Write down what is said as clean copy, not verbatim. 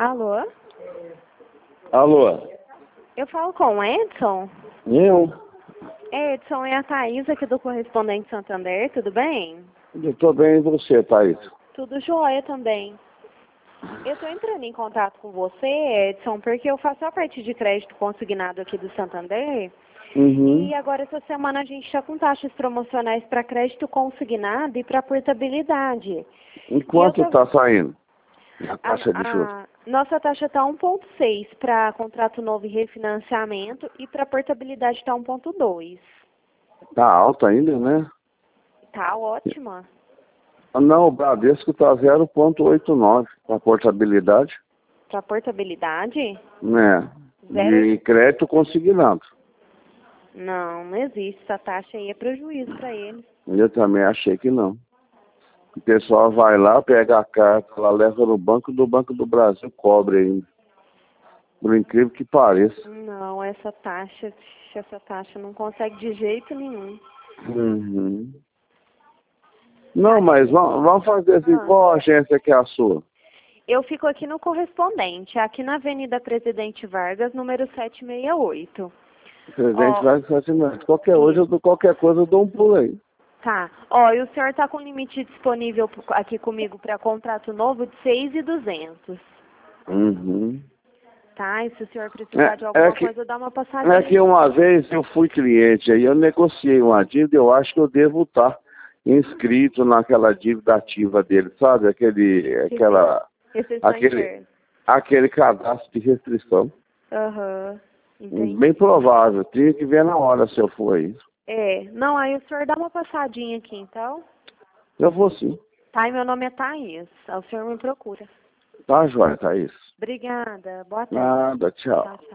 Alô? Alô? Eu falo com o Edson? Eu? Edson, é a Thaís aqui do Correspondente Santander, tudo bem? Eu tô bem, e você, Thaís? Tudo jóia também. Eu tô entrando em contato com você, Edson, porque eu faço a parte de crédito consignado aqui do Santander. Uhum. E agora, essa semana, a gente está com taxas promocionais para crédito consignado e para portabilidade. E quanto tá saindo a taxa de juros? Nossa taxa está 1,6 para contrato novo e refinanciamento e para portabilidade está 1,2. Tá alta ainda, né? Tá ótima. Não, o Bradesco tá 0,89 para portabilidade, Para portabilidade? né? Zero. De crédito consignado. Não existe. Essa taxa aí é prejuízo para eles. Eu também achei que não. O pessoal vai lá, pega a carta, lá leva no banco do Brasil, cobre ainda. Por incrível que pareça. Não, essa taxa não consegue de jeito nenhum. Uhum. Não, mas vamos fazer assim, qual agência que é a sua? Eu fico aqui no Correspondente, aqui na Avenida Presidente Vargas, número 768. Presidente vai fascinante. Qualquer coisa eu dou um pulo aí. Tá. E o senhor tá com limite disponível aqui comigo para contrato novo de 6.200. Uhum. Tá? E se o senhor precisar de alguma coisa, dá uma passadinha. É que uma vez eu fui cliente, aí eu negociei uma dívida, eu acho que eu devo estar inscrito naquela dívida ativa dele, sabe? Aquele cadastro de restrição. Aham. Entendi. Bem provável, tinha que ver na hora se eu for isso. Não, aí o senhor dá uma passadinha aqui, então. Eu vou sim. Tá, e meu nome é Thaís. Aí o senhor me procura. Tá, joia, Thaís. Obrigada. Boa tarde. Nada, tchau. Tchau, tchau.